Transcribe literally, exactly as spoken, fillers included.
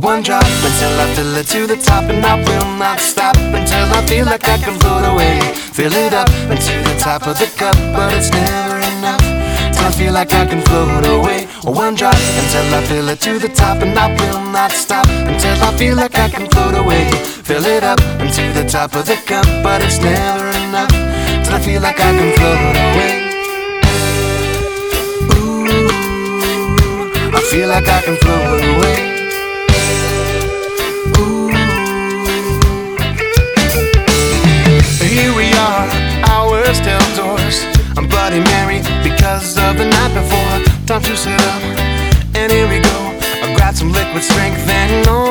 one drop until I fill it to the top, and I will not stop until I feel like I can float away. Fill it up until the top of the cup, but it's never enough till I feel like I can float away. One drop until I fill it to the top, and I will not stop until I feel like I can float away. Fill it up until the top of the cup, but it's never enough till I feel like I can float away. Ooh, I feel like I can float away. Ooh. Here we are, hours till doors. I'm Bloody Mary because of the night before. Time to sit up, and here we go. I grab some liquid strength and no